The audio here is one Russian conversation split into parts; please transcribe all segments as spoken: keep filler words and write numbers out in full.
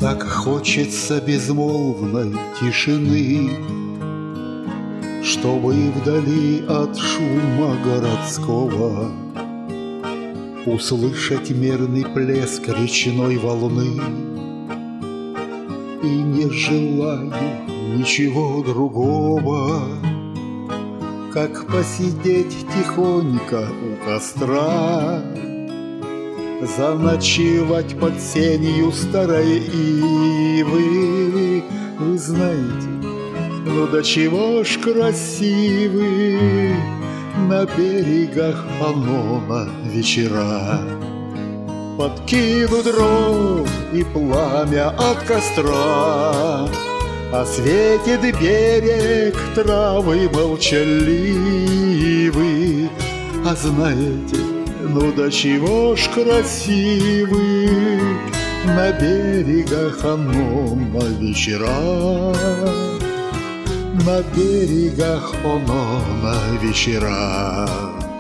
Так хочется безмолвной тишины, чтобы вдали от шума городского услышать мерный плеск речной волны. И не желаю ничего другого, как посидеть тихонько у костра, заночевать под сенью старой ивы. Вы знаете, ну до чего ж красивы на берегах Анона вечера. Подкину дров и пламя от костра осветит берег травы молчаливы. А знаете, ну до чего ж красивы на берегах Анона вечера, на берегах Анона вечера.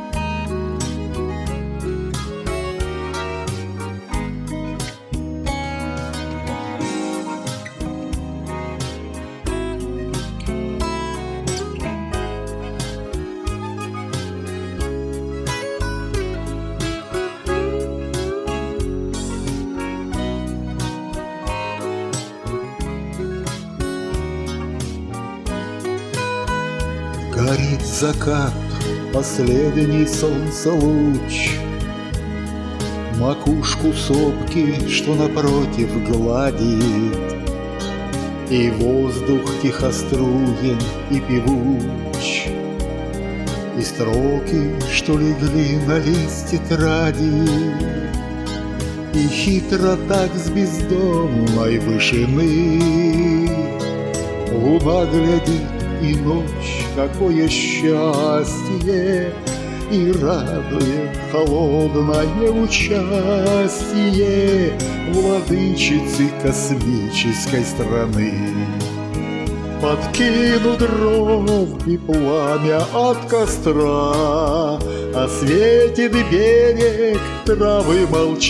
Горит закат, последний солнцелуч, макушку сопки, что напротив, гладит, и воздух тихоструен и певуч, и строки, что легли на лист тетради, и хитро так с бездомной вышины луна глядит. И ночь, какое счастье, и радует холодное участие владычицы космической страны. Подкину дров и пламя от костра осветит берег травы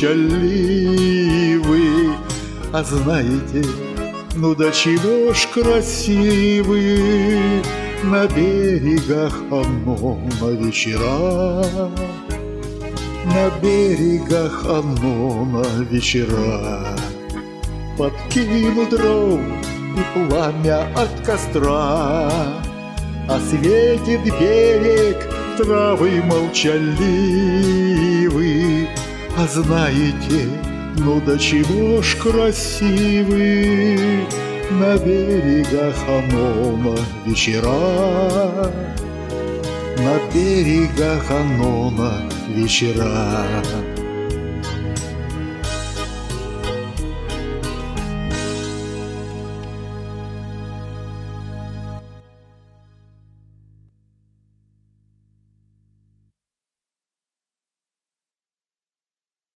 молчаливы. А знаете, ну до чего ж красивы на берегах Анона вечера, на берегах Анона вечера. Подкину дров и пламя от костра осветит берег травы молчаливы. А знаете, ну до чего ж красивы на берегах Анона вечера, на берегах Анона вечера.